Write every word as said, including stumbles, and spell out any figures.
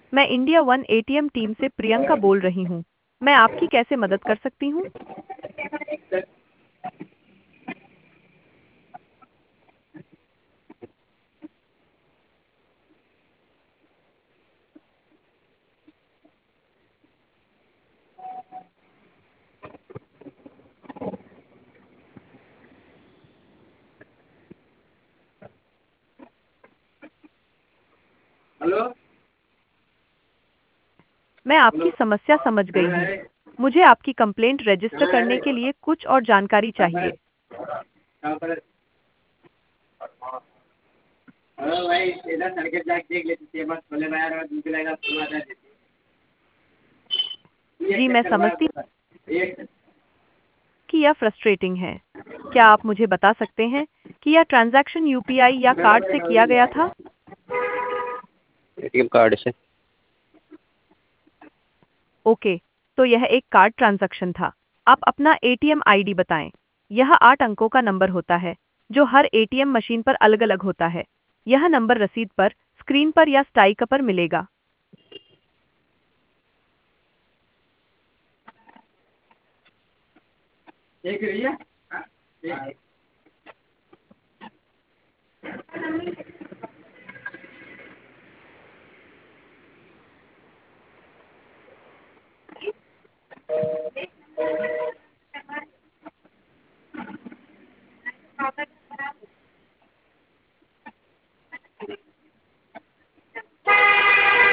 मैं India one ATM team से प्रियंका बोल रही हूँ। मैं आपकी कैसे मदद कर सकती हूँ? हेलो। मैं आपकी समस्या समझ गई हूँ। मुझे आपकी कंप्लेंट रजिस्टर करने के लिए कुछ और जानकारी चाहिए। कहाँ पर है? हेलो भाई, इधर सर्किट जाके देख लेते हैं, बस खोले बाहर और दूसरे लगा तो आ जाती है। जी, एक मैं चक्कर समझती हूँ बाद एक कि यह फ्रस्ट्रेटिंग है। क्या आप मुझे बता सकते हैं कि यह ट्रांजैक्शन यूपीआई या कार्ड से किया गया था? एटीएम कार्ड से। ओके, तो यह एक कार्ड ट्रांजैक्शन था। आप अपना एटीएम आईडी बताएं। यह आठ अंकों का नंबर होता है, जो हर एटीएम मशीन पर अलग-अलग होता है। यह नंबर रसीद पर, स्क्रीन पर या स्टाइकर पर मिलेगा। एक रही है। हाँ, एक